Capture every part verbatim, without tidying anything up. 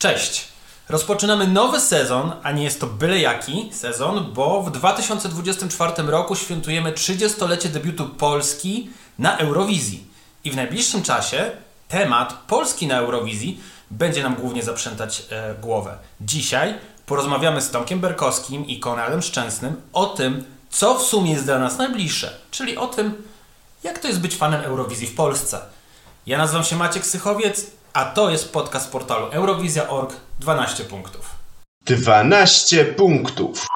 Cześć! Rozpoczynamy nowy sezon, a nie jest to byle jaki sezon, bo w dwa tysiące dwudziestym czwartym roku świętujemy trzydziestolecie debiutu Polski na Eurowizji. I w najbliższym czasie temat Polski na Eurowizji będzie nam głównie zaprzętać e, głowę. Dzisiaj porozmawiamy z Tomkiem Berkowskim i Konradem Szczęsnym o tym, co w sumie jest dla nas najbliższe, czyli o tym, jak to jest być fanem Eurowizji w Polsce. Ja nazywam się Maciek Sychowiec, a to jest podcast portalu Eurowizja kropka org. dwanaście punktów. dwanaście punktów.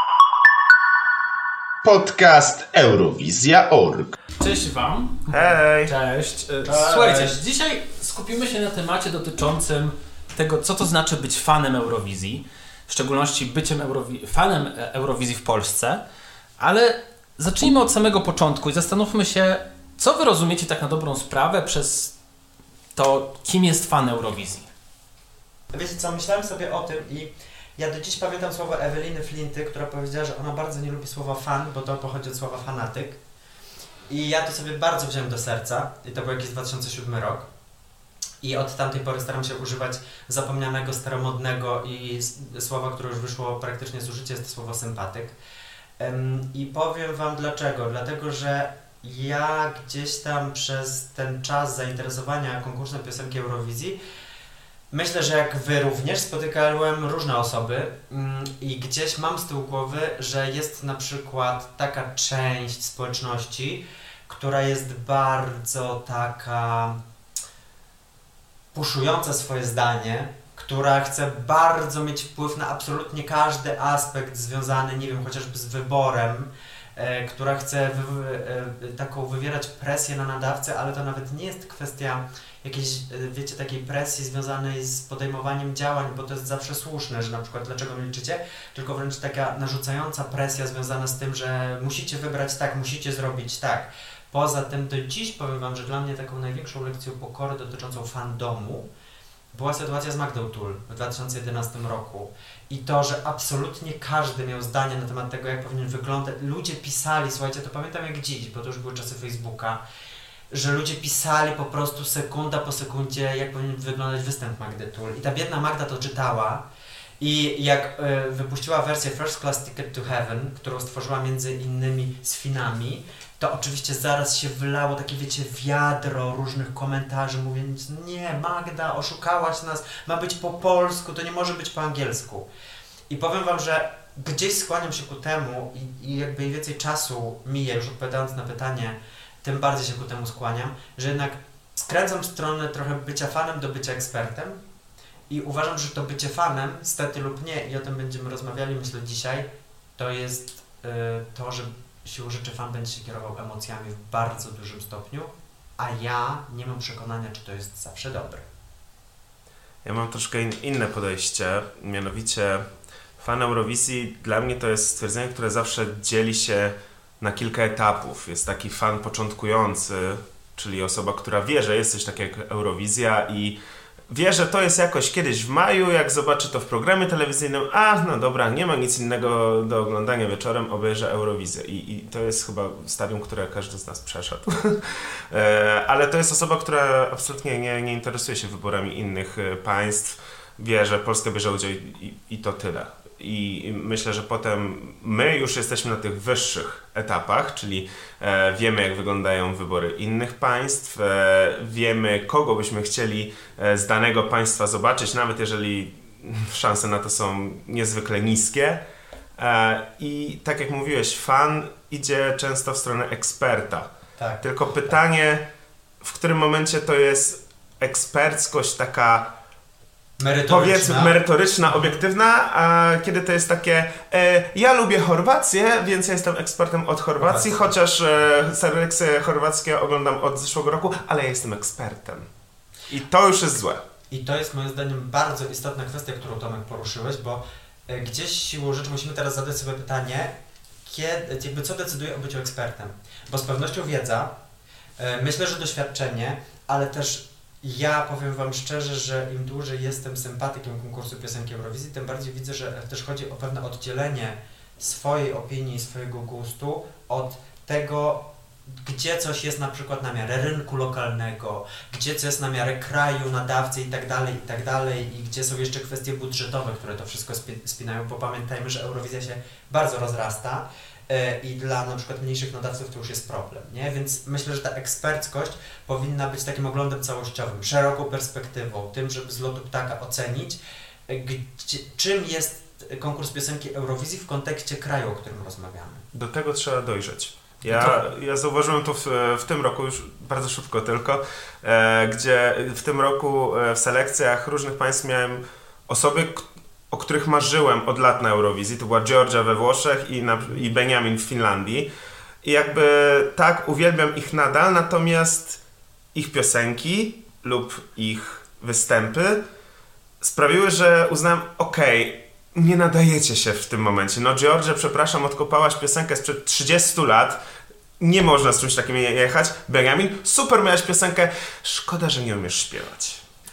Podcast Eurowizja kropka org. Cześć Wam. Hej. Cześć. Słuchajcie, dzisiaj skupimy się na temacie dotyczącym tego, co to znaczy być fanem Eurowizji, w szczególności byciem Eurowi- fanem Eurowizji w Polsce, ale zacznijmy od samego początku i zastanówmy się, co Wy rozumiecie tak na dobrą sprawę przez to, kim jest fan Eurowizji. Wiecie co, myślałem sobie o tym i ja do dziś pamiętam słowo Eweliny Flinty, która powiedziała, że ona bardzo nie lubi słowa fan, bo to pochodzi od słowa fanatyk. I ja to sobie bardzo wziąłem do serca i to był jakiś dwa tysiące siódmy rok. I od tamtej pory staram się używać zapomnianego, staromodnego i słowa, które już wyszło praktycznie z użycia, jest to słowo sympatyk. Um, I powiem Wam dlaczego. Dlatego, że ja gdzieś tam przez ten czas zainteresowania konkursem piosenki Eurowizji, myślę, że jak Wy również, spotykałem różne osoby um, i gdzieś mam z tyłu głowy, że jest na przykład taka część społeczności, która jest bardzo taka puszująca swoje zdanie, która chce bardzo mieć wpływ na absolutnie każdy aspekt związany, nie wiem, chociażby z wyborem, e, która chce wy, e, taką wywierać presję na nadawcę, ale to nawet nie jest kwestia jakiejś, wiecie, takiej presji związanej z podejmowaniem działań, bo to jest zawsze słuszne, że na przykład dlaczego milczycie, tylko wręcz taka narzucająca presja związana z tym, że musicie wybrać tak, musicie zrobić tak. Poza tym do dziś powiem Wam, że dla mnie taką największą lekcją pokory dotyczącą fandomu była sytuacja z Magdą Tull w dwa tysiące jedenastym roku i to, że absolutnie każdy miał zdanie na temat tego, jak powinien wyglądać. Ludzie pisali, słuchajcie, to pamiętam jak dziś, bo to już były czasy Facebooka, że ludzie pisali po prostu sekunda po sekundzie, jak powinien wyglądać występ Magdy Tull. I ta biedna Magda to czytała i jak y, wypuściła wersję First Class Ticket to Heaven, którą stworzyła między innymi z Finami, to oczywiście zaraz się wylało takie, wiecie, wiadro różnych komentarzy mówiąc, nie, Magda, oszukałaś nas, ma być po polsku, to nie może być po angielsku. I powiem Wam, że gdzieś skłaniam się ku temu i, i jakby im więcej czasu mija, już odpowiadając na pytanie, tym bardziej się ku temu skłaniam, że jednak skręcam w stronę trochę bycia fanem do bycia ekspertem i uważam, że to bycie fanem, stety lub nie, i o tym będziemy rozmawiali, myślę, dzisiaj, to jest yy, to, że siłą rzeczy fan będzie się kierował emocjami w bardzo dużym stopniu, a ja nie mam przekonania, czy to jest zawsze dobre. Ja mam troszkę in, inne podejście, mianowicie fan Eurowizji dla mnie to jest stwierdzenie, które zawsze dzieli się na kilka etapów. Jest taki fan początkujący, czyli osoba, która wie, że jest coś takiego jak Eurowizja i wie, że to jest jakoś kiedyś w maju, jak zobaczy to w programie telewizyjnym, a no dobra, nie ma nic innego do oglądania wieczorem, obejrzę Eurowizję. I, i to jest chyba stadium, które każdy z nas przeszedł. e, ale to jest osoba, która absolutnie nie, nie interesuje się wyborami innych państw, wie, że Polska bierze udział i, i, i to tyle. I myślę, że potem my już jesteśmy na tych wyższych etapach, czyli e, wiemy, jak wyglądają wybory innych państw, e, wiemy, kogo byśmy chcieli e, z danego państwa zobaczyć, nawet jeżeli szanse na to są niezwykle niskie. E, I tak jak mówiłeś, fan idzie często w stronę eksperta. Tak. Tylko pytanie, w którym momencie to jest eksperckość taka powiedzmy merytoryczna, obiektywna, a kiedy to jest takie e, ja lubię Chorwację, więc ja jestem ekspertem od Chorwacji, Chorwacja. Chociaż e, selekcje chorwackie oglądam od zeszłego roku, ale ja jestem ekspertem. I to już jest złe. I to jest moim zdaniem bardzo istotna kwestia, którą Tomek poruszyłeś, bo e, gdzieś siłą rzeczy musimy teraz zadać sobie pytanie, kiedy, jakby co decyduje o byciu ekspertem. Bo z pewnością wiedza, e, myślę, że doświadczenie, ale też ja powiem Wam szczerze, że im dłużej jestem sympatykiem konkursu piosenki Eurowizji, tym bardziej widzę, że też chodzi o pewne oddzielenie swojej opinii i swojego gustu od tego, gdzie coś jest na przykład na miarę rynku lokalnego, gdzie coś jest na miarę kraju, nadawcy i tak dalej, i tak dalej, i gdzie są jeszcze kwestie budżetowe, które to wszystko spinają, bo pamiętajmy, że Eurowizja się bardzo rozrasta i dla na przykład mniejszych nadawców to już jest problem, nie? Więc myślę, że ta eksperckość powinna być takim oglądem całościowym, szeroką perspektywą, tym, żeby z lotu ptaka ocenić, gdzie, czym jest konkurs piosenki Eurowizji w kontekście kraju, o którym rozmawiamy. Do tego trzeba dojrzeć. Ja, ja zauważyłem to w, w tym roku, już bardzo szybko tylko, e, gdzie w tym roku e, w selekcjach różnych państw miałem osoby, o których marzyłem od lat na Eurowizji. To była Georgia we Włoszech i, na, i Benjamin w Finlandii. I jakby tak, uwielbiam ich nadal, natomiast ich piosenki lub ich występy sprawiły, że uznałem, okej, okay, nie nadajecie się w tym momencie. No Georgia, przepraszam, odkopałaś piosenkę sprzed trzydziestu lat, nie można z czymś takim jechać. Benjamin, super, miałeś piosenkę, szkoda, że nie umiesz śpiewać.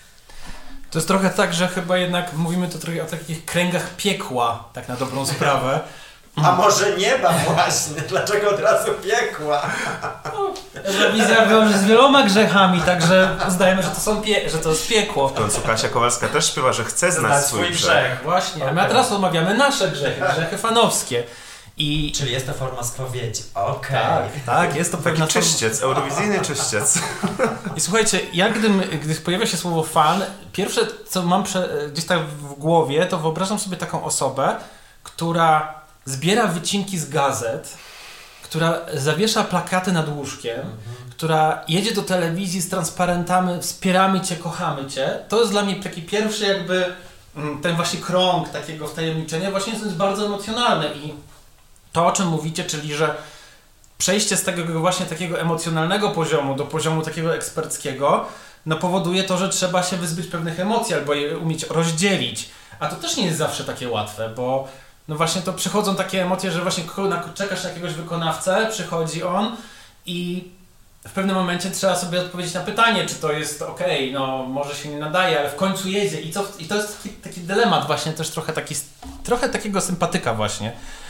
To jest trochę tak, że chyba jednak mówimy to trochę o takich kręgach piekła, tak na dobrą sprawę. A może nieba właśnie? Dlaczego od razu piekła? No, Eurowizja wiąże z wieloma grzechami, także uznajemy, że to są pie- że to jest piekło. W końcu Kasia Kowalska też śpiewa, że chce znać swój, swój grzech. grzech. Właśnie, a my teraz omawiamy nasze grzechy, grzechy fanowskie. I... Czyli jest to forma spowiedzi. Okej. Okay. Tak, tak, jest to pewna Taki czyściec, forma... eurowizyjny czyściec. I słuchajcie, ja gdy, gdy pojawia się słowo fan, pierwsze co mam prze, gdzieś tak w głowie, to wyobrażam sobie taką osobę, która zbiera wycinki z gazet, która zawiesza plakaty nad łóżkiem, mhm. która jedzie do telewizji z transparentami, wspieramy Cię, kochamy Cię. To jest dla mnie taki pierwszy jakby ten właśnie krąg takiego wtajemniczenia, właśnie jest bardzo emocjonalne i to, o czym mówicie, czyli że przejście z tego właśnie takiego emocjonalnego poziomu do poziomu takiego eksperckiego, no powoduje to, że trzeba się wyzbyć pewnych emocji albo je umieć rozdzielić. A to też nie jest zawsze takie łatwe, bo no właśnie to przychodzą takie emocje, że właśnie czekasz na jakiegoś wykonawcę, przychodzi on i w pewnym momencie trzeba sobie odpowiedzieć na pytanie, czy to jest okej, okay, no może się nie nadaje, ale w końcu jedzie i, co, i to jest taki, taki dylemat właśnie, też trochę, taki, trochę takiego sympatyka właśnie.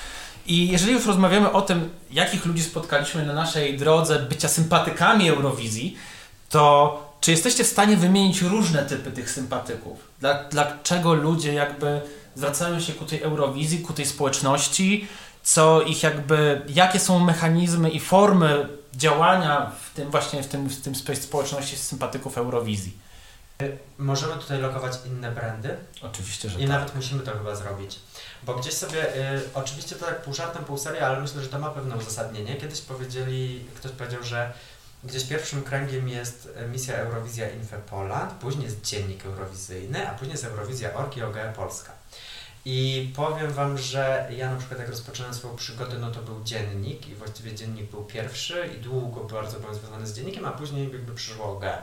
I jeżeli już rozmawiamy o tym, jakich ludzi spotkaliśmy na naszej drodze bycia sympatykami Eurowizji, to czy jesteście w stanie wymienić różne typy tych sympatyków? Dla, dlaczego ludzie jakby zwracają się ku tej Eurowizji, ku tej społeczności, co ich jakby, jakie są mechanizmy i formy działania w tym właśnie, w tym, w tym społeczności sympatyków Eurowizji? Możemy tutaj lokować inne brandy. Oczywiście, że I tak. nawet musimy to chyba zrobić. Bo gdzieś sobie, y, oczywiście to tak pół żartem, pół serio, ale myślę, że to ma pewne uzasadnienie. Kiedyś powiedzieli, ktoś powiedział, że gdzieś pierwszym kręgiem jest misja Eurowizja Infepoland, później jest dziennik eurowizyjny, a później jest Eurowizja Org i O G E Polska. I powiem Wam, że ja na przykład jak rozpoczynałem swoją przygodę, no to był dziennik i właściwie dziennik był pierwszy i długo bardzo byłem związany z dziennikiem, a później jakby przyszło O G E.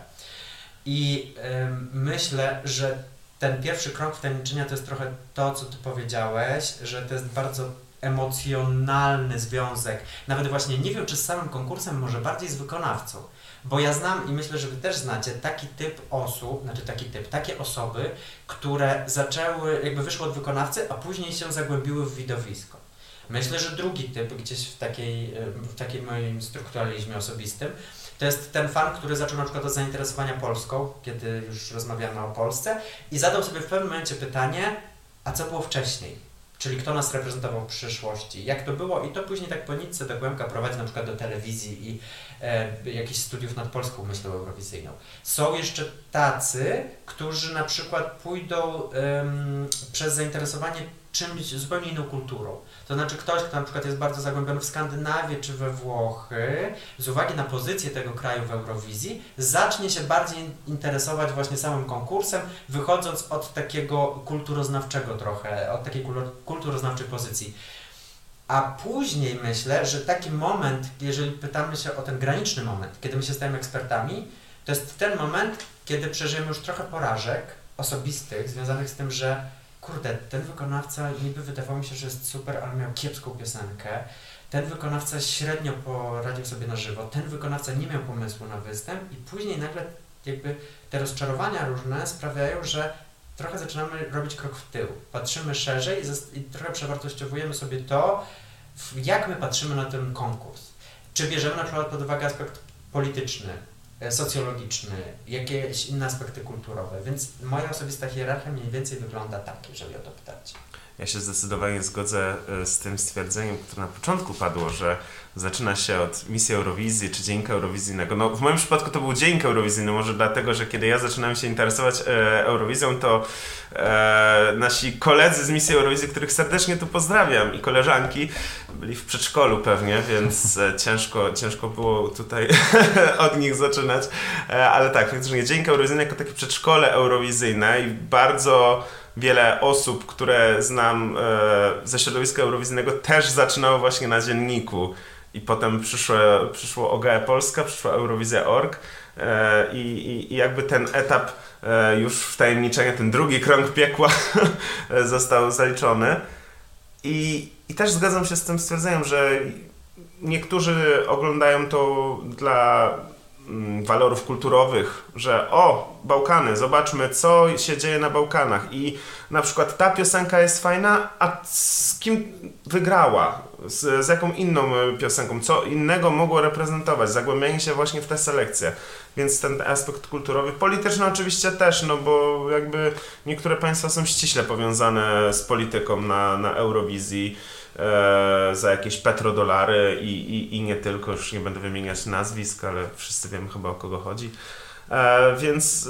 I y, myślę, że ten pierwszy krąg wtajemniczenia to jest trochę to, co Ty powiedziałeś, że to jest bardzo emocjonalny związek. Nawet właśnie nie wiem, czy z samym konkursem, może bardziej z wykonawcą. Bo ja znam i myślę, że Wy też znacie taki typ osób, znaczy taki typ, takie osoby, które zaczęły, jakby wyszły od wykonawcy, a później się zagłębiły w widowisko. Myślę, że drugi typ, gdzieś w takiej, w takim moim strukturalizmie osobistym, to jest ten fan, który zaczął na przykład od zainteresowania Polską, kiedy już rozmawiamy o Polsce i zadał sobie w pewnym momencie pytanie, a co było wcześniej? Czyli kto nas reprezentował w przyszłości? Jak to było? I to później tak po nitce do głębka prowadzi na przykład do telewizji i e, jakichś studiów nad polską myślą eurowizyjną. Są jeszcze tacy, którzy na przykład pójdą ym, przez zainteresowanie czymś zupełnie inną kulturą. To znaczy ktoś, kto na przykład jest bardzo zagłębiony w Skandynawię czy we Włochy, z uwagi na pozycję tego kraju w Eurowizji, zacznie się bardziej interesować właśnie samym konkursem, wychodząc od takiego kulturoznawczego trochę, od takiej kulturoznawczej pozycji. A później myślę, że taki moment, jeżeli pytamy się o ten graniczny moment, kiedy my się stajemy ekspertami, to jest ten moment, kiedy przeżyjemy już trochę porażek osobistych, związanych z tym, że kurde, ten wykonawca niby wydawało mi się, że jest super, ale miał kiepską piosenkę. Ten wykonawca średnio poradził sobie na żywo. Ten wykonawca nie miał pomysłu na występ i później nagle jakby te rozczarowania różne sprawiają, że trochę zaczynamy robić krok w tył. Patrzymy szerzej i, i trochę przewartościowujemy sobie to, jak my patrzymy na ten konkurs. czy bierzemy na przykład pod uwagę aspekt polityczny, socjologiczny, jakieś inne aspekty kulturowe, więc moja osobista hierarchia mniej więcej wygląda tak, jeżeli o to pytacie. Ja się zdecydowanie zgodzę z tym stwierdzeniem, które na początku padło, że zaczyna się od misji Eurowizji czy Dziennika Eurowizyjnego. No, w moim przypadku to był Dziennik Eurowizyjny, może dlatego, że kiedy ja zaczynałem się interesować e, Eurowizją, to e, nasi koledzy z misji Eurowizji, których serdecznie tu pozdrawiam, i koleżanki, byli w przedszkolu pewnie, więc e, ciężko, ciężko było tutaj od nich zaczynać. E, ale tak, faktycznie Dziennik Eurowizyjny jako takie przedszkole eurowizyjne i bardzo wiele osób, które znam e, ze środowiska eurowizyjnego, też zaczynało właśnie na dzienniku. I potem przyszło, przyszło O G E Polska, przyszła Eurowizja kropka org e, i, i jakby ten etap e, już wtajemniczenia, ten drugi krąg piekła został zaliczony. I, I też zgadzam się z tym stwierdzeniem, że niektórzy oglądają to dla walorów kulturowych, że o, Bałkany, zobaczmy, co się dzieje na Bałkanach i na przykład ta piosenka jest fajna, a z kim wygrała, z, z jaką inną piosenką, co innego mogło reprezentować, zagłębianie się właśnie w tę selekcję, więc ten aspekt kulturowy, polityczny oczywiście też, no bo jakby niektóre państwa są ściśle powiązane z polityką na, na Eurowizji, E, za jakieś petrodolary i, i, i nie tylko, już nie będę wymieniać nazwisk, ale wszyscy wiemy chyba, o kogo chodzi. E, więc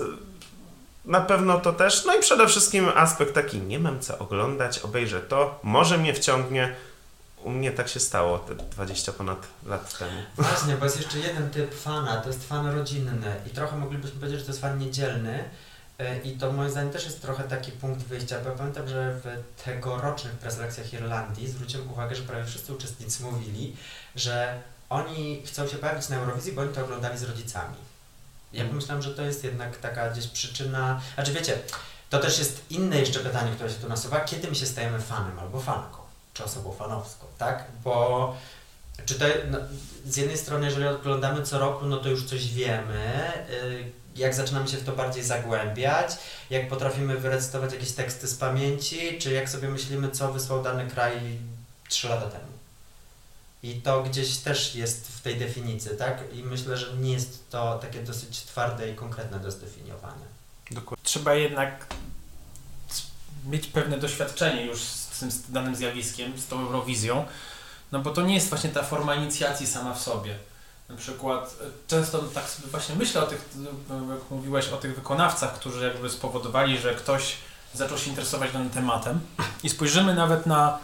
na pewno to też, no i przede wszystkim aspekt taki, nie mam co oglądać, obejrzę to, może mnie wciągnie. U mnie tak się stało te dwadzieścia ponad lat temu. Właśnie, bo jest jeszcze jeden typ fana, to jest fan rodzinny i trochę moglibyśmy powiedzieć, że to jest fan niedzielny. I to moim zdaniem też jest trochę taki punkt wyjścia, bo ja pamiętam, że w tegorocznych preselekcjach Irlandii zwróciłem uwagę, że prawie wszyscy uczestnicy mówili, że oni chcą się pojawić na Eurowizji, bo oni to oglądali z rodzicami. Ja pomyślałem, że to jest jednak taka gdzieś przyczyna, znaczy wiecie, to też jest inne jeszcze pytanie, które się tu nasuwa, kiedy my się stajemy fanem albo fanką, czy osobą fanowską, tak? Bo czy to, no, z jednej strony, jeżeli oglądamy co roku, no to już coś wiemy, yy, jak zaczynamy się w to bardziej zagłębiać, jak potrafimy wyrecytować jakieś teksty z pamięci, czy jak sobie myślimy, co wysłał dany kraj trzy lata temu. I to gdzieś też jest w tej definicji, tak? I myślę, że nie jest to takie dosyć twarde i konkretne do zdefiniowania. Dokładnie. Trzeba jednak mieć pewne doświadczenie już z tym danym zjawiskiem, z tą Eurowizją, no bo to nie jest właśnie ta forma inicjacji sama w sobie. Na przykład często tak sobie właśnie myślę o tych, jak mówiłeś, o tych wykonawcach, którzy jakby spowodowali, że ktoś zaczął się interesować danym tematem i spojrzymy nawet na,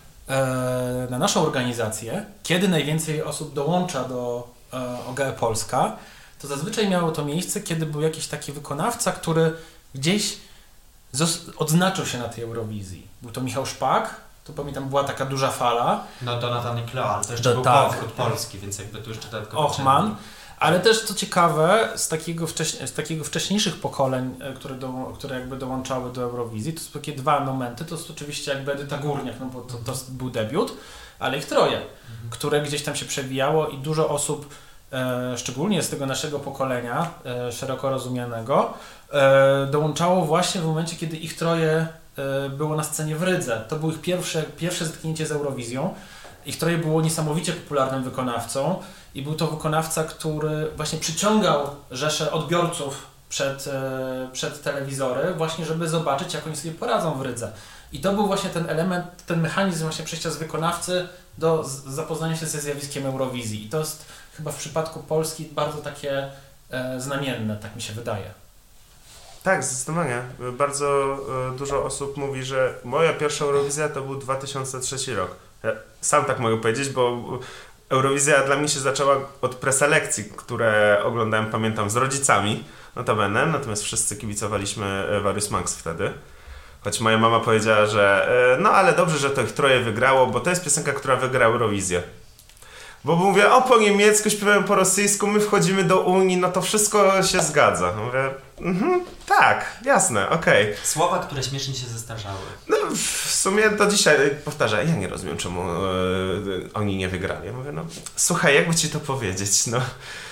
e, na naszą organizację, kiedy najwięcej osób dołącza do e, O G E Polska, to zazwyczaj miało to miejsce, kiedy był jakiś taki wykonawca, który gdzieś zos- odznaczył się na tej Eurowizji. Był to Michał Szpak, to pamiętam, była taka duża fala. No Donatan i Kleo, ale to jeszcze Do, był tak. powrót Polski, więc jakby tu jeszcze dodatkowo... Ochman, ale też co ciekawe, z takiego, wcześniej, z takiego wcześniejszych pokoleń, które, do, które jakby dołączały do Eurowizji, to są takie dwa momenty, to jest oczywiście jakby Edyta Górniak, no bo to, to był debiut, ale ich troje, mhm. które gdzieś tam się przewijało i dużo osób, e, szczególnie z tego naszego pokolenia, e, szeroko rozumianego, e, dołączało właśnie w momencie, kiedy ich troje było na scenie w Rydze. To było ich pierwsze, pierwsze zetknięcie z Eurowizją. Ich troje było niesamowicie popularnym wykonawcą i był to wykonawca, który właśnie przyciągał rzeszę odbiorców przed, przed telewizory, właśnie żeby zobaczyć, jak oni sobie poradzą w Rydze. I to był właśnie ten element, ten mechanizm właśnie przejścia z wykonawcy do zapoznania się ze zjawiskiem Eurowizji. I to jest chyba w przypadku Polski bardzo takie e, znamienne, tak mi się wydaje. Tak, zdecydowanie. Bardzo e, dużo osób mówi, że moja pierwsza Eurowizja to był dwa tysiące trzeci rok. Ja sam tak mogę powiedzieć, bo Eurowizja dla mnie się zaczęła od preselekcji, które oglądałem, pamiętam, z rodzicami, notabene, natomiast wszyscy kibicowaliśmy Various Monks wtedy. Choć moja mama powiedziała, że e, no ale dobrze, że to ich troje wygrało, bo to jest piosenka, która wygra Eurowizję. Bo mówię, o po niemiecku, śpiewają po rosyjsku, my wchodzimy do Unii, no to wszystko się zgadza. Mówię, mhm, tak, jasne, okej. Okay. Słowa, które śmiesznie się zestarzały. No w sumie do dzisiaj powtarza, ja nie rozumiem, czemu e, oni nie wygrali. Ja mówię, no słuchaj, jakby ci to powiedzieć, no.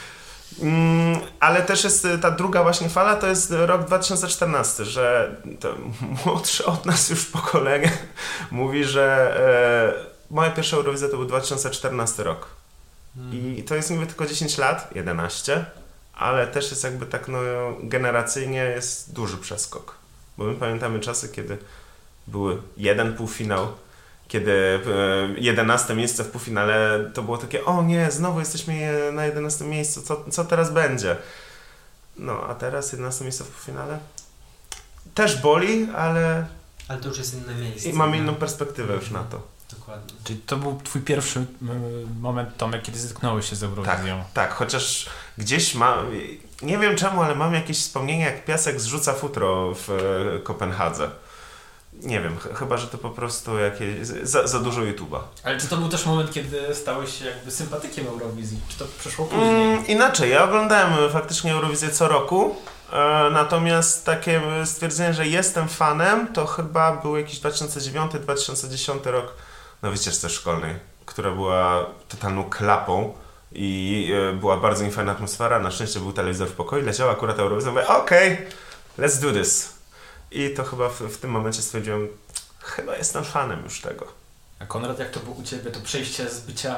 Mm, ale też jest ta druga właśnie fala, to jest rok dwa tysiące czternasty, że to młodsze od nas już pokolenie mówi, że e, moja pierwsza Eurowizja to był dwa tysiące czternasty rok. I to jest niby tylko dziesięć lat, jedenaście, ale też jest jakby tak no generacyjnie jest duży przeskok. Bo my pamiętamy czasy, kiedy były jeden półfinał, kiedy jedenaste miejsce w półfinale to było takie, o nie, znowu jesteśmy na jedenastym miejscu, co, co teraz będzie? No, a teraz jedenaste miejsce w półfinale też boli, ale... Ale to już jest inne miejsce. I mamy inną perspektywę już na to. Dokładnie. Czyli to był twój pierwszy y, moment, Tomek, kiedy zetknąłeś się z Eurowizją. Tak, tak, chociaż gdzieś mam, nie wiem czemu, ale mam jakieś wspomnienia, jak piasek zrzuca futro w e, Kopenhadze. Nie wiem, ch- chyba, że to po prostu jakieś, za, za dużo YouTube'a. Ale czy to był też moment, kiedy stałeś się jakby sympatykiem Eurowizji? Czy to przyszło później? Mm, inaczej, ja oglądałem faktycznie Eurowizję co roku, e, natomiast takie stwierdzenie, że jestem fanem, to chyba był jakiś dwa tysiące dziewiąty dwa tysiące dziesiąty rok na wycieczce szkolnej, która była totalną klapą i e, była bardzo niefajna atmosfera. Na szczęście był telewizor w pokoju, leciała akurat Eurowizja, mówię, okej, okay, let's do this. I to chyba w, w tym momencie stwierdziłem, chyba jestem fanem już tego. A Konrad, jak to było u Ciebie, to przejście z bycia...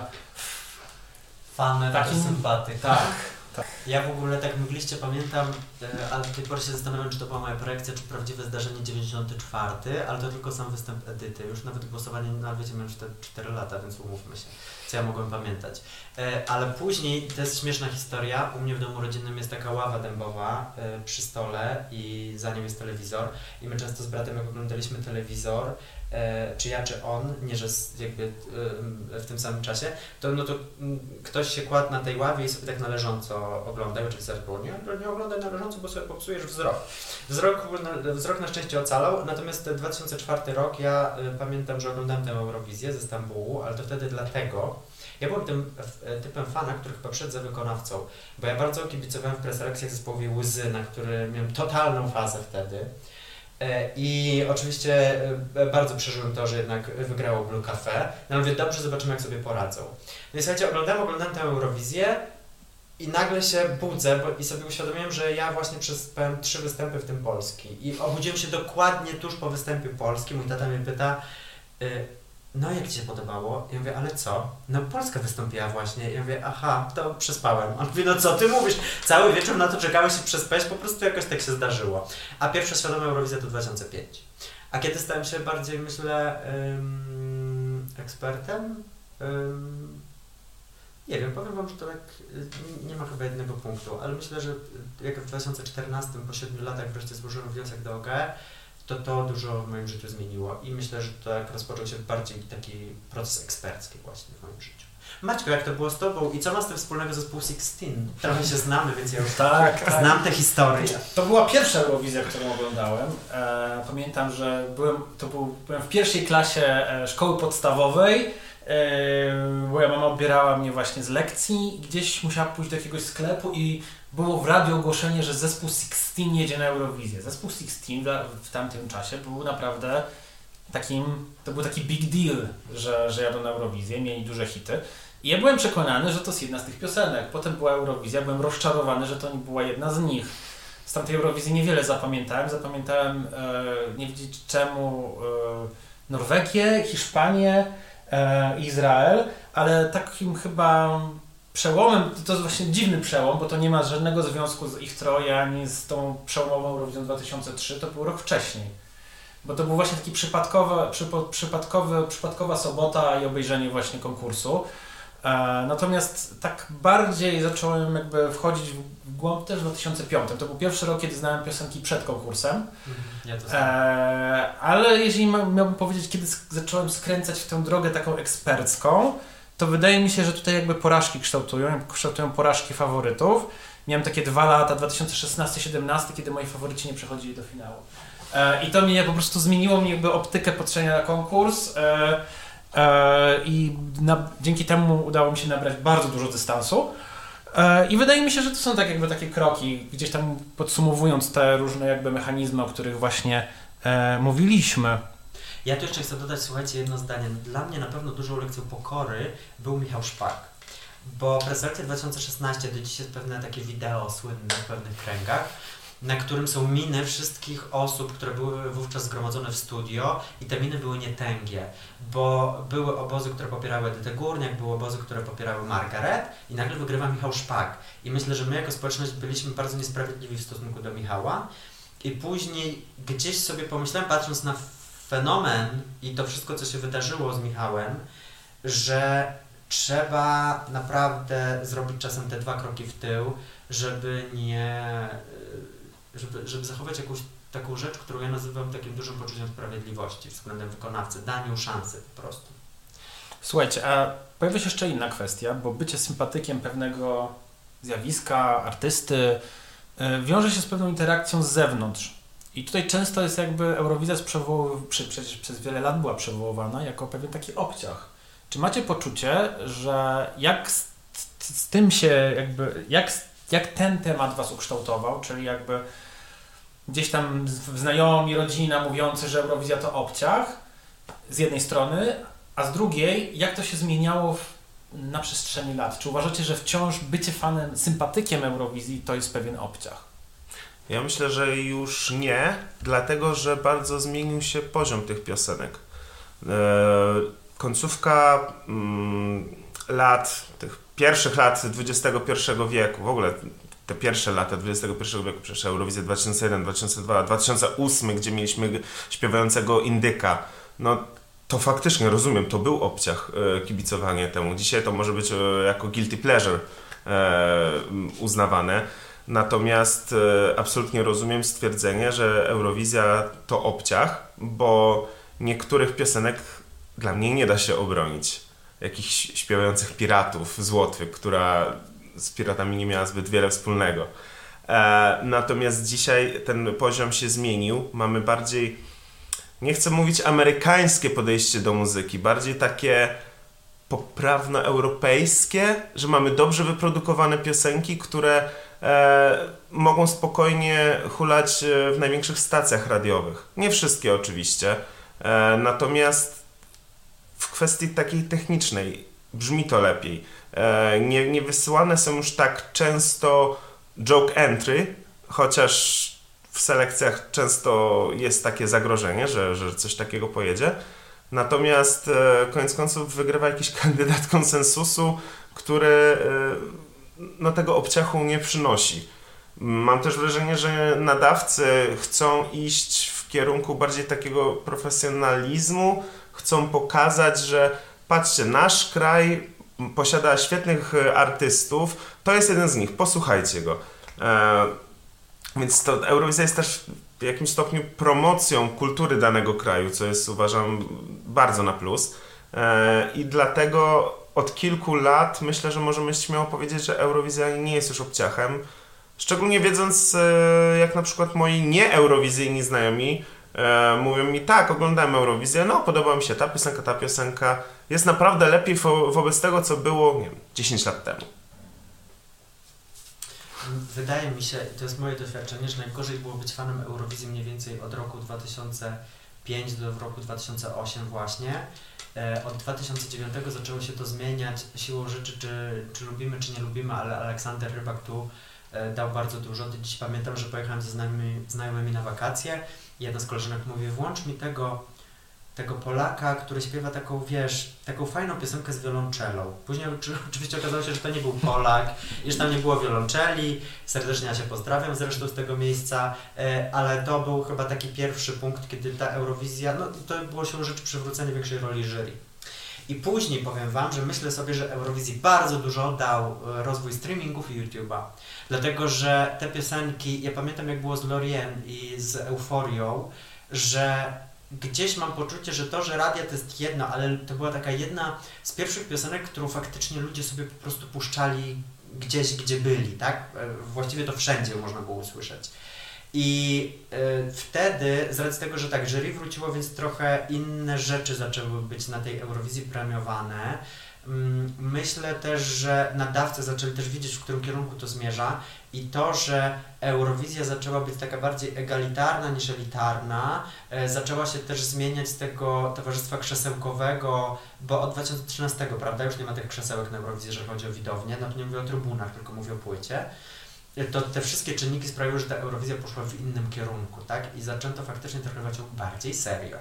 Fanem, Takim- taki sympatyk. Tak. Ja w ogóle tak mgliście pamiętam, e, ale do tej pory się zastanawiam, czy to była moja projekcja, czy prawdziwe zdarzenie dziewięćdziesiąty czwarty, ale to tylko sam występ Edyty. Już nawet głosowanie na wiecie, miałem cztery lata, więc umówmy się, co ja mogłem pamiętać. E, ale później, to jest śmieszna historia, u mnie w domu rodzinnym jest taka ława dębowa e, przy stole i za nią jest telewizor i my często z bratem, jak oglądaliśmy telewizor, e, czy ja, czy on, nie że z, jakby e, w tym samym czasie, to, no to m, ktoś się kładł na tej ławie i sobie tak należąco oglądał, oczywiście zaraz było, nie, nie oglądaj należąco, bo sobie popsujesz wzrok. Wzrok na, wzrok na szczęście ocalał, natomiast dwa tysiące czwarty rok, ja y, pamiętam, że oglądałem tę Eurowizję ze Stambułu, ale to wtedy dlatego, ja byłem tym f, typem fana, który chyba przed za wykonawcą, bo ja bardzo kibicowałem w preselekcjach zespołowi Łzy, na który miałem totalną fazę wtedy. E, I oczywiście e, bardzo przeżyłem to, że jednak wygrało Blue Cafe. No ale mówię, dobrze, zobaczymy jak sobie poradzą. No i słuchajcie, oglądałem, oglądałem tę Eurowizję i nagle się budzę bo, i sobie uświadomiłem, że ja właśnie przespałem trzy występy, w tym polski. I obudziłem się dokładnie tuż po występie polskim. Mój tata mnie pyta, y, no jak Ci się podobało? Ja mówię, ale co? No Polska wystąpiła właśnie. Ja mówię, aha, to przespałem. On mówi, no co Ty mówisz? Cały wieczór na to czekałeś i przespałeś, po prostu jakoś tak się zdarzyło. A pierwsza świadoma Eurowizja to dwa tysiące piąty. A kiedy stałem się bardziej, myślę, ym, ekspertem? Ym, nie wiem, powiem Wam, że to tak y, nie ma chyba jednego punktu, ale myślę, że jak w dwa tysiące czternastym, po siedmiu latach wreszcie złożyłem wniosek do O G E, to to dużo w moim życiu zmieniło i myślę, że to jak rozpoczął się bardziej taki proces ekspercki właśnie w moim życiu. Maćko, jak to było z Tobą i co ma z tym wspólnego zespół szesnaście? Trochę się znamy, więc ja już Tak, tak. znam tę historię. To była pierwsza Eurowizja, którą oglądałem. E, pamiętam, że byłem, to był, byłem w pierwszej klasie e, szkoły podstawowej. Yy, moja mama odbierała mnie właśnie z lekcji, gdzieś musiała pójść do jakiegoś sklepu i było w radiu ogłoszenie, że zespół szesnaście jedzie na Eurowizję. Zespół szesnaście w, w tamtym czasie był naprawdę takim, to był taki big deal, że, że jadą na Eurowizję, mieli duże hity. I ja byłem przekonany, że to jest jedna z tych piosenek. Potem była Eurowizja, byłem rozczarowany, że to nie była jedna z nich. Z tamtej Eurowizji niewiele zapamiętałem. Zapamiętałem, e, nie wiedzieć czemu, e, Norwegię, Hiszpanię, e, Izrael, ale takim chyba przełomem, to jest właśnie dziwny przełom, bo to nie ma żadnego związku z ich troje, ani z tą przełomową Eurowizją dwa tysiące trzeci, to był rok wcześniej. Bo to był właśnie taki przypadkowy, przypo, przypadkowy, przypadkowa sobota i obejrzenie właśnie konkursu. E, natomiast tak bardziej zacząłem jakby wchodzić w głąb też w dwa tysiące piątym. To był pierwszy rok, kiedy znałem piosenki przed konkursem. Ja to e, ale jeżeli ma, miałbym powiedzieć, kiedy sk- zacząłem skręcać w tę drogę taką ekspercką, to wydaje mi się, że tutaj jakby porażki kształtują, kształtują porażki faworytów. Miałem takie dwa lata, dwa tysiące szesnasty siedemnasty, kiedy moi faworyci nie przechodzili do finału. E, I to mnie po prostu zmieniło mi jakby optykę patrzenia na konkurs e, e, i na, dzięki temu udało mi się nabrać bardzo dużo dystansu. E, I wydaje mi się, że to są tak jakby takie kroki, gdzieś tam podsumowując te różne jakby mechanizmy, o których właśnie e, mówiliśmy. Ja tu jeszcze chcę dodać, słuchajcie, jedno zdanie. Dla mnie na pewno dużą lekcją pokory był Michał Szpak. Bo preselekcja dwa tysiące szesnasty, do dziś jest pewne takie wideo słynne w pewnych kręgach. na którym są miny wszystkich osób, które były wówczas zgromadzone w studio i te miny były nietęgie, bo były obozy, które popierały Edytę Górniak, były obozy, które popierały Margaret i nagle wygrywa Michał Szpak. I myślę, że my jako społeczność byliśmy bardzo niesprawiedliwi w stosunku do Michała i później gdzieś sobie pomyślałem, patrząc na fenomen i to wszystko, co się wydarzyło z Michałem, że trzeba naprawdę zrobić czasem te dwa kroki w tył, żeby nie, żeby, żeby zachować jakąś taką rzecz, którą ja nazywam takim dużym poczuciem sprawiedliwości względem wykonawcy, daniu szansy po prostu. Słuchajcie, a pojawia się jeszcze inna kwestia, bo bycie sympatykiem pewnego zjawiska, artysty yy, wiąże się z pewną interakcją z zewnątrz. I tutaj często jest jakby Eurowizja przywoł... przecież przez wiele lat była przywoływana jako pewien taki obciach. Czy macie poczucie, że jak z, z tym się jakby, jak, jak ten temat was ukształtował, czyli jakby gdzieś tam znajomi, rodzina mówiący, że Eurowizja to obciach z jednej strony, a z drugiej, jak to się zmieniało w, na przestrzeni lat? Czy uważacie, że wciąż bycie fanem, sympatykiem Eurowizji to jest pewien obciach? Ja myślę, że już nie, dlatego że bardzo zmienił się poziom tych piosenek. Eee, końcówka mm, lat, tych pierwszych lat dwudziestego pierwszego wieku, w ogóle te pierwsze lata dwudziestego pierwszego wieku, przecież Eurowizja dwa tysiące jeden, dwa tysiące dwa, dwa tysiące osiem, gdzie mieliśmy śpiewającego indyka, no to faktycznie rozumiem, to był obciach e, kibicowanie temu. Dzisiaj to może być e, jako guilty pleasure e, uznawane. Natomiast e, absolutnie rozumiem stwierdzenie, że Eurowizja to obciach, bo niektórych piosenek dla mnie nie da się obronić. Jakichś śpiewających piratów z Łotwy, która z piratami nie miała zbyt wiele wspólnego. E, natomiast dzisiaj ten poziom się zmienił. Mamy bardziej, nie chcę mówić amerykańskie podejście do muzyki, bardziej takie poprawno-europejskie, że mamy dobrze wyprodukowane piosenki, które e, mogą spokojnie hulać w największych stacjach radiowych. Nie wszystkie oczywiście, e, natomiast w kwestii takiej technicznej brzmi to lepiej. E, nie, nie wysyłane są już tak często joke entry, chociaż w selekcjach często jest takie zagrożenie, że, że coś takiego pojedzie. Natomiast e, koniec końców wygrywa jakiś kandydat konsensusu, który e, no, tego obciachu nie przynosi. Mam też wrażenie, że nadawcy chcą iść w kierunku bardziej takiego profesjonalizmu, chcą pokazać, że patrzcie, nasz kraj posiada świetnych artystów, to jest jeden z nich, posłuchajcie go. E, więc to Eurowizja jest też w jakimś stopniu promocją kultury danego kraju, co jest, uważam, bardzo na plus. E, I dlatego od kilku lat myślę, że możemy śmiało powiedzieć, że Eurowizja nie jest już obciachem. Szczególnie wiedząc, e, jak na przykład moi nieeurowizyjni znajomi e, mówią mi, tak, oglądałem Eurowizję, no podoba mi się ta piosenka, ta piosenka. Jest naprawdę lepiej wo- wobec tego, co było, nie wiem, dziesięć lat temu. Wydaje mi się, i to jest moje doświadczenie, że najgorzej było być fanem Eurowizji mniej więcej od roku dwa tysiące piątego do roku dwa tysiące ósmego właśnie. E, od dwa tysiące dziewiątego zaczęło się to zmieniać siłą rzeczy, czy, czy lubimy, czy nie lubimy, ale Aleksander Rybak tu e, dał bardzo dużo. Dziś pamiętam, że pojechałem ze znajomymi, znajomymi na wakacje i jedna z koleżanek mówi, włącz mi tego tego Polaka, który śpiewa taką, wiesz, taką fajną piosenkę z wiolonczelą. Później oczywiście okazało się, że to nie był Polak i że tam nie było wiolonczeli. Serdecznie ja się pozdrawiam zresztą z tego miejsca, ale to był chyba taki pierwszy punkt, kiedy ta Eurowizja, no to było się rzecz przywrócenia większej roli jury. I później powiem Wam, że myślę sobie, że Eurowizji bardzo dużo dał rozwój streamingów i YouTube'a. Dlatego, że te piosenki, ja pamiętam jak było z Lorien i z Euforią, że gdzieś mam poczucie, że to, że radia to jest jedno, ale to była taka jedna z pierwszych piosenek, którą faktycznie ludzie sobie po prostu puszczali gdzieś, gdzie byli, tak? Właściwie to wszędzie można było usłyszeć. I y, wtedy, z racji tego, że tak, jury wróciło, więc trochę inne rzeczy zaczęły być na tej Eurowizji premiowane. Ym, myślę też, że nadawcy zaczęli też widzieć, w którym kierunku to zmierza i to, że Eurowizja zaczęła być taka bardziej egalitarna niż elitarna, y, zaczęła się też zmieniać z tego towarzystwa krzesełkowego, bo od dwa tysiące trzynastego, prawda, już nie ma tych krzesełek na Eurowizji, jeżeli chodzi o widownię, no to nie mówię o trybunach, tylko mówię o płycie. to te wszystkie czynniki sprawiły, że ta Eurowizja poszła w innym kierunku, tak? I zaczęto faktycznie traktować ją bardziej serio.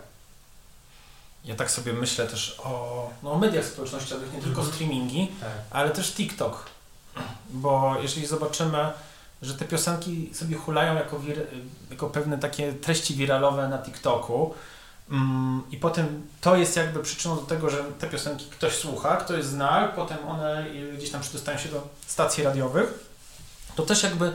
Ja tak sobie myślę też o, no, o mediach społecznościowych, nie tylko streamingi, Tak. ale też TikTok. Bo jeżeli zobaczymy, że te piosenki sobie hulają jako, wir, jako pewne takie treści wiralowe na TikToku mm, i potem to jest jakby przyczyną do tego, że te piosenki ktoś słucha, ktoś zna, potem one gdzieś tam przedostają się do stacji radiowych, to też jakby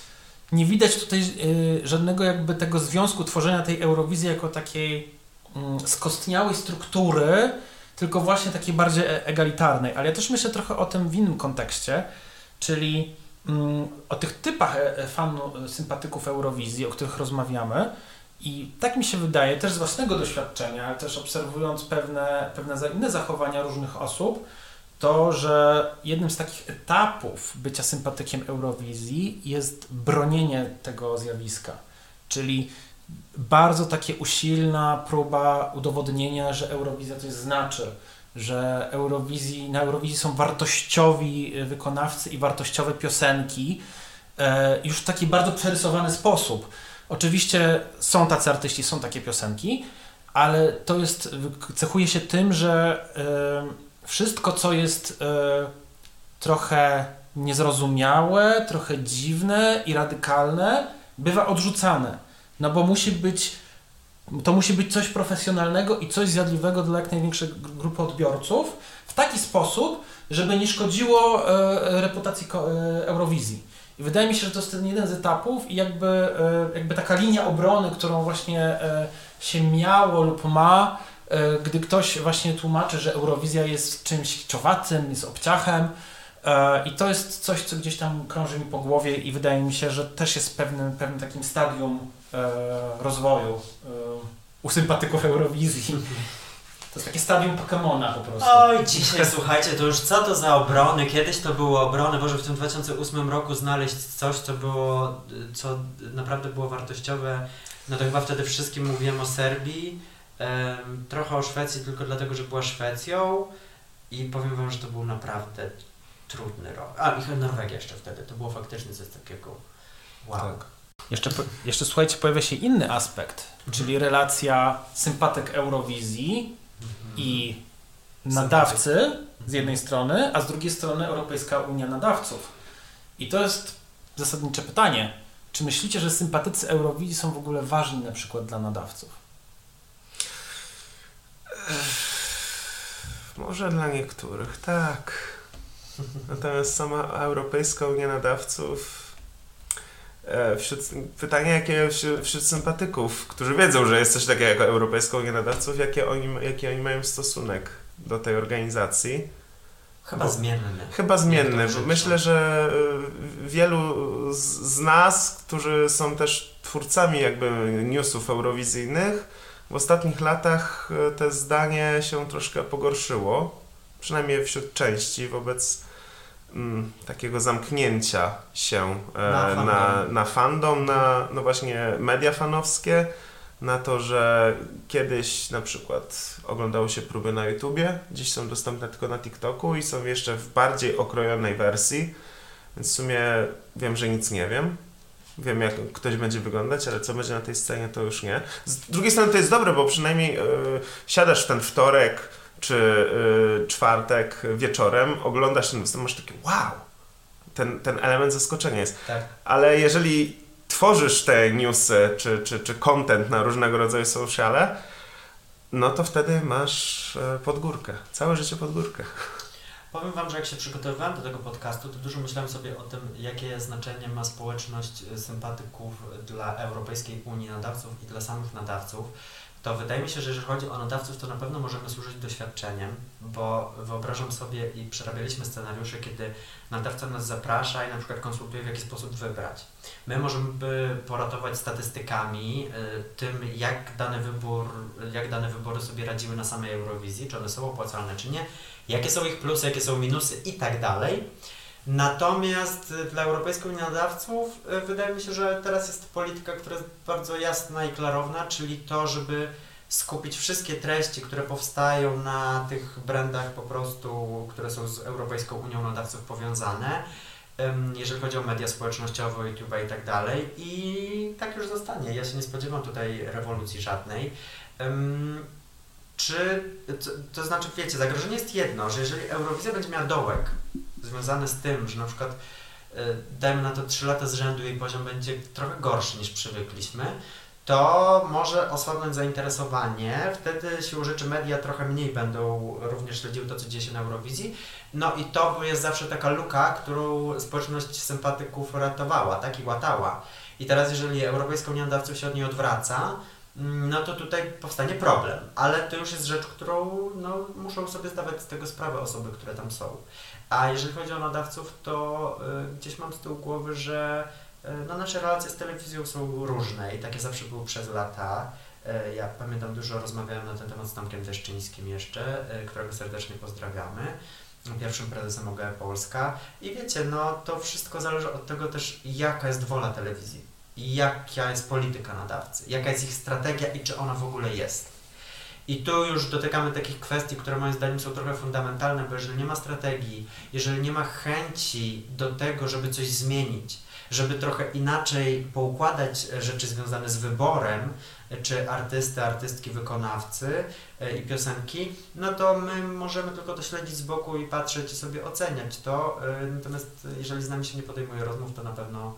nie widać tutaj y, żadnego jakby tego związku tworzenia tej Eurowizji jako takiej y, skostniałej struktury, tylko właśnie takiej bardziej egalitarnej. Ale ja też myślę trochę o tym w innym kontekście, czyli mm, o tych typach fanów, sympatyków Eurowizji, o których rozmawiamy. I tak mi się wydaje, też z własnego doświadczenia, ale też obserwując pewne, pewne inne zachowania różnych osób, to, że jednym z takich etapów bycia sympatykiem Eurowizji jest bronienie tego zjawiska. Czyli bardzo takie usilna próba udowodnienia, że Eurowizja coś znaczy, że Eurowizji, na Eurowizji są wartościowi wykonawcy i wartościowe piosenki, e, już w taki bardzo przerysowany sposób. Oczywiście są tacy artyści, są takie piosenki, ale to jest, cechuje się tym, że e, wszystko, co jest e, trochę niezrozumiałe, trochę dziwne i radykalne, bywa odrzucane. No bo musi być, to musi być coś profesjonalnego i coś zjadliwego dla jak największej grupy odbiorców w taki sposób, żeby nie szkodziło e, reputacji ko, e, Eurowizji. I wydaje mi się, że to jest ten jeden z etapów i jakby, e, jakby taka linia obrony, którą właśnie e, się miało lub ma, e, gdy ktoś właśnie tłumaczy, że Eurowizja jest czymś kiczowatym, jest obciachem. E, I to jest coś, co gdzieś tam krąży mi po głowie i wydaje mi się, że też jest pewnym, pewnym takim stadium e, rozwoju e, u sympatyków Eurowizji. To jest takie stadium Pokemona po prostu. Oj, dzisiaj słuchajcie, to już co to za obrony? Kiedyś to były obrony, Boże, w tym dwa tysiące ósmym roku znaleźć coś, co było, co naprawdę było wartościowe. No to chyba wtedy wszystkim mówiłem o Serbii, um, trochę o Szwecji tylko dlatego, że była Szwecją i powiem wam, że to był naprawdę trudny rok. A, i Norwegia jeszcze wtedy, to było faktycznie coś takiego wow. Tak. Jeszcze, jeszcze słuchajcie, pojawia się inny aspekt, mhm. czyli relacja sympatyk Eurowizji mhm. i nadawcy z jednej strony, a z drugiej strony Europejska Unia Nadawców. I to jest zasadnicze pytanie. Czy myślicie, że sympatycy Eurowizji są w ogóle ważni na przykład dla nadawców? Może dla niektórych, tak. Natomiast sama Europejska Unia Nadawców, e, wśród, pytanie jakie wśród, wśród sympatyków, którzy wiedzą, że jest coś takiego jak Europejska Unia Nadawców, jakie oni, jaki oni mają stosunek do tej organizacji. Chyba Bo, zmienny. Chyba zmienny. Myślę, że wielu z, z nas, którzy są też twórcami jakby newsów eurowizyjnych, w ostatnich latach te zdanie się troszkę pogorszyło, przynajmniej wśród części, wobec mm, takiego zamknięcia się e, na, fandom. na, na fandom, na no właśnie media fanowskie, na to, że kiedyś na przykład oglądało się próby na YouTubie, dziś są dostępne tylko na TikToku i są jeszcze w bardziej okrojonej wersji, więc w sumie wiem, że nic nie wiem. Wiem, jak ktoś będzie wyglądać, ale co będzie na tej scenie, to już nie. Z drugiej strony to jest dobre, bo przynajmniej yy, siadasz w ten wtorek czy yy, czwartek wieczorem, oglądasz ten występ, masz takie wow, ten, ten element zaskoczenia jest. Tak. Ale jeżeli tworzysz te newsy czy, czy, czy content na różnego rodzaju sociale, no to wtedy masz pod górkę, całe życie pod górkę. Powiem wam, że jak się przygotowywałem do tego podcastu, to dużo myślałem sobie o tym, jakie znaczenie ma społeczność sympatyków dla Europejskiej Unii Nadawców i dla samych nadawców. To wydaje mi się, że jeżeli chodzi o nadawców, to na pewno możemy służyć doświadczeniem, bo wyobrażam sobie i przerabialiśmy scenariusze, kiedy nadawca nas zaprasza i na przykład konsultuje, w jaki sposób wybrać. My możemy poratować statystykami, tym jak dany wybór, jak dane wybory sobie radziły na samej Eurowizji, czy one są opłacalne, czy nie, jakie są ich plusy, jakie są minusy i tak dalej. Natomiast dla Europejskiej Unii Nadawców wydaje mi się, że teraz jest polityka, która jest bardzo jasna i klarowna, czyli to, żeby skupić wszystkie treści, które powstają na tych brandach po prostu, które są z Europejską Unią Nadawców powiązane jeżeli chodzi o media społecznościowe, YouTube'a i tak dalej. I tak już zostanie. Ja się nie spodziewam tutaj rewolucji żadnej. Czy, to, to znaczy, wiecie, zagrożenie jest jedno, że jeżeli Eurowizja będzie miała dołek związany z tym, że na przykład dajmy na to trzy lata z rzędu jej poziom będzie trochę gorszy niż przywykliśmy, to może osłabnąć zainteresowanie, wtedy siłą rzeczy media trochę mniej będą również śledziły to, co dzieje się na Eurowizji. No i to jest zawsze taka luka, którą społeczność sympatyków ratowała, tak, i łatała. I teraz jeżeli Europejska Unia Nadawców się od niej odwraca, no to tutaj powstanie problem, ale to już jest rzecz, którą no, muszą sobie zdawać z tego sprawę osoby, które tam są. A jeżeli chodzi o nadawców, to y, gdzieś mam z tyłu głowy, że y, no, nasze relacje z telewizją są różne i takie zawsze były przez lata. Y, ja pamiętam, dużo rozmawiałem na ten temat z Tomkiem Deszczyńskim jeszcze, y, którego serdecznie pozdrawiamy, pierwszym prezesem O G E Polska. I wiecie, no to wszystko zależy od tego też, jaka jest wola telewizji. I jaka jest polityka nadawcy, jaka jest ich strategia i czy ona w ogóle jest. I tu już dotykamy takich kwestii, które moim zdaniem są trochę fundamentalne, bo jeżeli nie ma strategii, jeżeli nie ma chęci do tego, żeby coś zmienić, żeby trochę inaczej poukładać rzeczy związane z wyborem, czy artysty, artystki, wykonawcy i piosenki, no to my możemy tylko to śledzić z boku i patrzeć i sobie oceniać to. Natomiast jeżeli z nami się nie podejmuje rozmów, to na pewno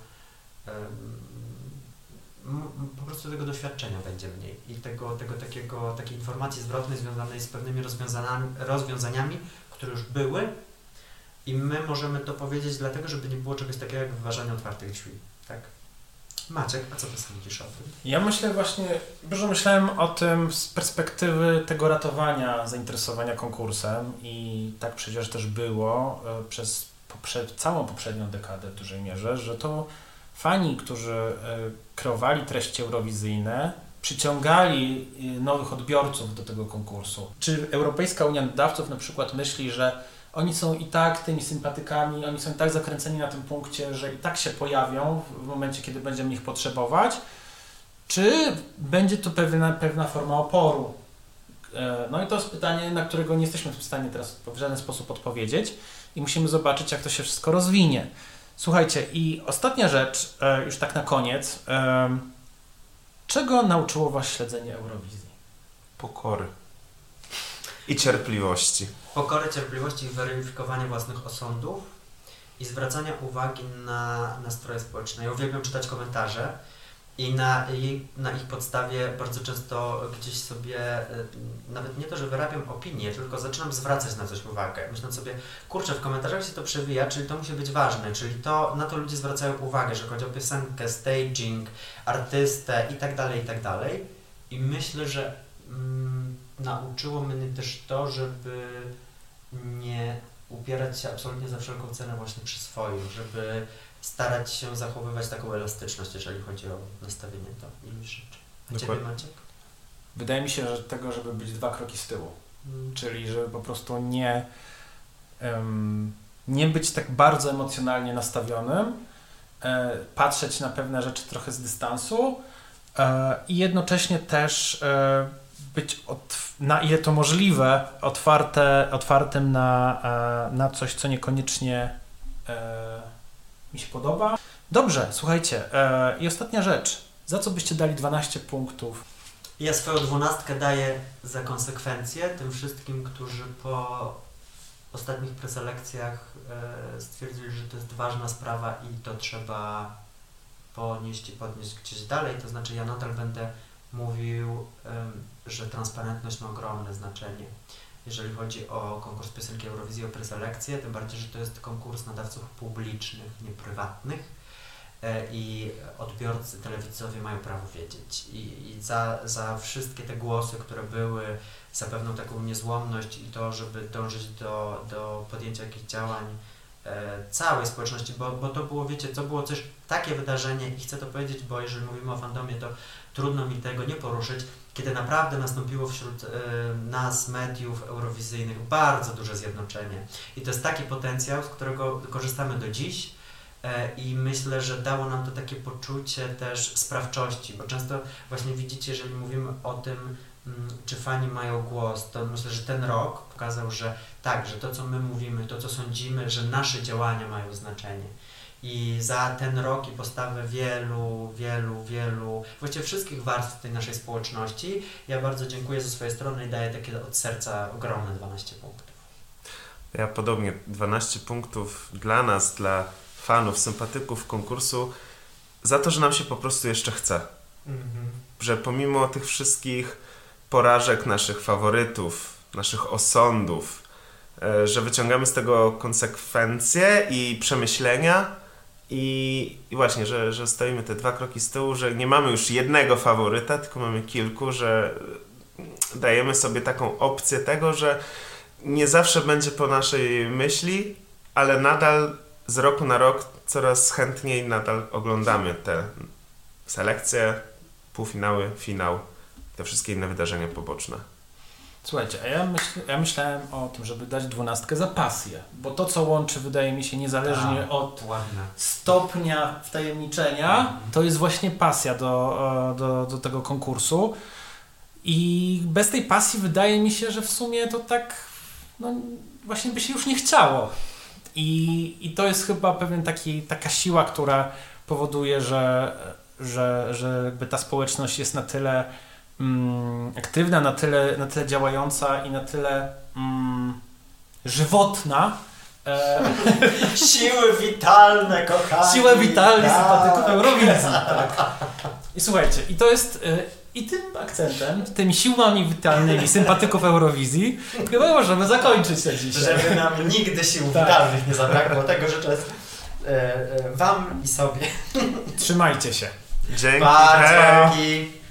po prostu tego doświadczenia będzie mniej i tego, tego takiego, takiej informacji zwrotnej związanej z pewnymi rozwiązaniami, rozwiązaniami, które już były i my możemy to powiedzieć dlatego, żeby nie było czegoś takiego jak wyważanie otwartych drzwi, tak? Maciek, a co ty sądzisz o tym? Ja myślę właśnie, dużo myślałem o tym z perspektywy tego ratowania zainteresowania konkursem i tak przecież też było przez poprze- całą poprzednią dekadę w dużej mierze, że to fani, którzy kreowali treści eurowizyjne, przyciągali nowych odbiorców do tego konkursu. Czy Europejska Unia Nadawców na przykład myśli, że oni są i tak tymi sympatykami, oni są i tak zakręceni na tym punkcie, że i tak się pojawią w momencie, kiedy będziemy ich potrzebować? Czy będzie to pewna, pewna forma oporu? No i to jest pytanie, na którego nie jesteśmy w stanie teraz w żaden sposób odpowiedzieć i musimy zobaczyć, jak to się wszystko rozwinie. Słuchajcie, i ostatnia rzecz, już tak na koniec. Czego nauczyło Was śledzenie Eurowizji? Pokory. I cierpliwości. Pokory, cierpliwości i weryfikowania własnych osądów i zwracania uwagi na nastroje społeczne. Ja uwielbiam czytać komentarze i na, i na ich podstawie bardzo często gdzieś sobie, nawet nie to, że wyrabiam opinię, tylko zaczynam zwracać na coś uwagę. Myślę sobie, kurczę, w komentarzach się to przewija, czyli to musi być ważne, czyli to, na to ludzie zwracają uwagę, że chodzi o piosenkę, staging, artystę i tak dalej, i tak dalej. I myślę, że mm, nauczyło mnie też to, żeby nie upierać się absolutnie za wszelką cenę właśnie przy swoim, żeby starać się zachowywać taką elastyczność, jeżeli chodzi o nastawienie do iluś rzeczy. A Ciebie, Maciek? Wydaje mi się, że tego, żeby być dwa kroki z tyłu. Hmm. Czyli żeby po prostu nie, um, nie być tak bardzo emocjonalnie nastawionym, e, patrzeć na pewne rzeczy trochę z dystansu e, i jednocześnie też e, być, od, na ile to możliwe, otwarte, otwartym na, e, na coś, co niekoniecznie e, mi się podoba. Dobrze, słuchajcie, e, i ostatnia rzecz. Za co byście dali dwanaście punktów? Ja swoją dwunastkę daję za konsekwencje tym wszystkim, którzy po ostatnich preselekcjach e, stwierdzili, że to jest ważna sprawa i to trzeba ponieść i podnieść gdzieś dalej. To znaczy ja nadal będę mówił, e, że transparentność ma ogromne znaczenie. Jeżeli chodzi o konkurs piosenki Eurowizji, o preselekcję, tym bardziej, że to jest konkurs nadawców publicznych, nie prywatnych e, i odbiorcy, telewidzowie mają prawo wiedzieć. I, i za, za wszystkie te głosy, które były, za pewną taką niezłomność i to, żeby dążyć do, do podjęcia jakichś działań e, całej społeczności, bo, bo to było, wiecie, to było też takie wydarzenie i chcę to powiedzieć, bo jeżeli mówimy o fandomie, to trudno mi tego nie poruszyć, kiedy naprawdę nastąpiło wśród y, nas, mediów eurowizyjnych, bardzo duże zjednoczenie. I to jest taki potencjał, z którego korzystamy do dziś y, i myślę, że dało nam to takie poczucie też sprawczości, bo często właśnie widzicie, jeżeli mówimy o tym, czy fani mają głos, to myślę, że ten rok pokazał, że tak, że to co my mówimy, to co sądzimy, że nasze działania mają znaczenie. I za ten rok i postawę wielu, wielu, wielu, właściwie wszystkich warstw tej naszej społeczności, ja bardzo dziękuję ze swojej strony i daję takie od serca ogromne dwanaście punktów. Ja podobnie, dwanaście punktów dla nas, dla fanów, sympatyków konkursu, za to, że nam się po prostu jeszcze chce. Mhm. Że pomimo tych wszystkich porażek naszych faworytów, naszych osądów, że wyciągamy z tego konsekwencje i przemyślenia i, i właśnie, że, że stoimy te dwa kroki z tyłu, że nie mamy już jednego faworyta, tylko mamy kilku, że dajemy sobie taką opcję tego, że nie zawsze będzie po naszej myśli, ale nadal z roku na rok coraz chętniej nadal oglądamy te selekcje, półfinały, finał, te wszystkie inne wydarzenia poboczne. Słuchajcie, a ja, myśl, ja myślałem o tym, żeby dać dwunastkę za pasję, bo to, co łączy, wydaje mi się, niezależnie A, od ładne. stopnia wtajemniczenia, Mhm. to jest właśnie pasja do, do, do tego konkursu. I bez tej pasji wydaje mi się, że w sumie to tak, no właśnie by się już nie chciało. I, i to jest chyba pewien taki, taka siła, która powoduje, że, że, że jakby ta społeczność jest na tyle mm, aktywna, na tyle, na tyle działająca i na tyle mm, żywotna. E, Siły witalne, kochani! Siłę witalnych Tak. sympatyków Eurowizji. Tak. I słuchajcie, i to jest... Y, I tym akcentem, tymi siłami witalnymi sympatyków Eurowizji chyba możemy zakończyć to dzisiaj. Żeby nam nigdy sił Tak. witalnych nie zabrakło. Tego życzę e, e, wam i sobie. Trzymajcie się. Dzięki. Pa, hej! dzięki!